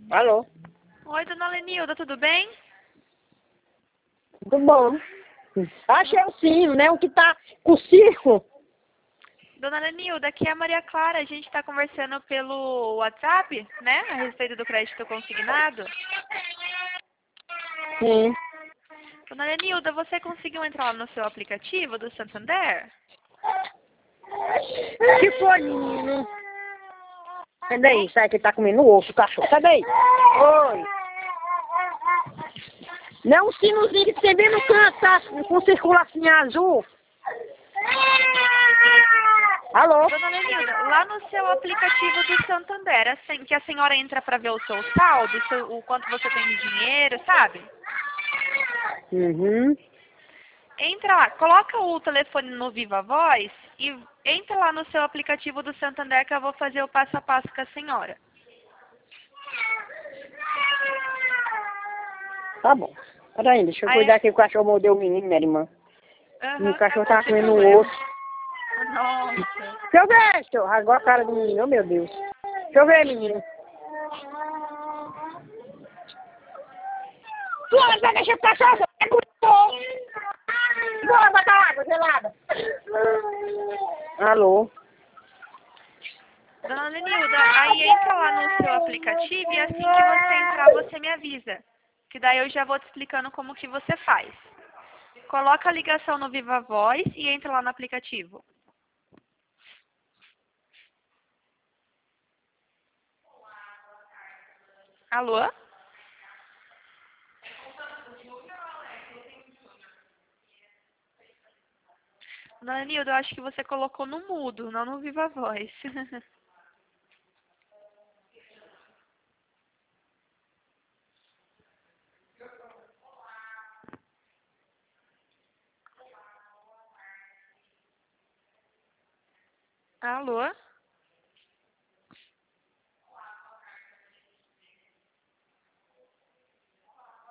Alô? Oi, dona Lenilda, tudo bem? Tudo bom? Achei o sino, né? O que tá com o circo. Dona Lenilda, aqui é a Maria Clara. A gente está conversando pelo WhatsApp, né? A respeito do crédito consignado. Sim. Dona Lenilda, você conseguiu entrar lá no seu aplicativo do Santander? Que foi, menino? Sai daí, sai que tá comendo o osso, o cachorro. Sai daí. Oi. Não é um sinozinho que você vê no canto, tá? Com circulação azul. Alô? Dona Lenilda, lá no seu aplicativo do Santander, assim, que a senhora entra para ver o seu saldo, o quanto você tem de dinheiro, sabe? Uhum. Entra lá, coloca o telefone no Viva Voz e entra lá no seu aplicativo do Santander que eu vou fazer o passo a passo com a senhora. Tá bom. Peraí, deixa eu Aí, cuidar que o cachorro mordeu o menino, minha irmã. O tá cachorro bom, tá sem comendo o problema. osso. Nossa. Deixa eu ver, deixa eu rasgou a cara do menino, oh meu Deus. Deixa eu ver, menino. Bora, vai deixar o cachorro, é com bora botar água gelada. Alô? Dona Lenilda, aí entra lá no seu aplicativo e assim que você entrar, você me avisa. Que daí eu já vou te explicando como que você faz. Coloca a ligação no Viva Voz e entra lá no aplicativo. Alô? Dona Lenilda, eu acho que você colocou no mudo, não no Viva Voz. Alô?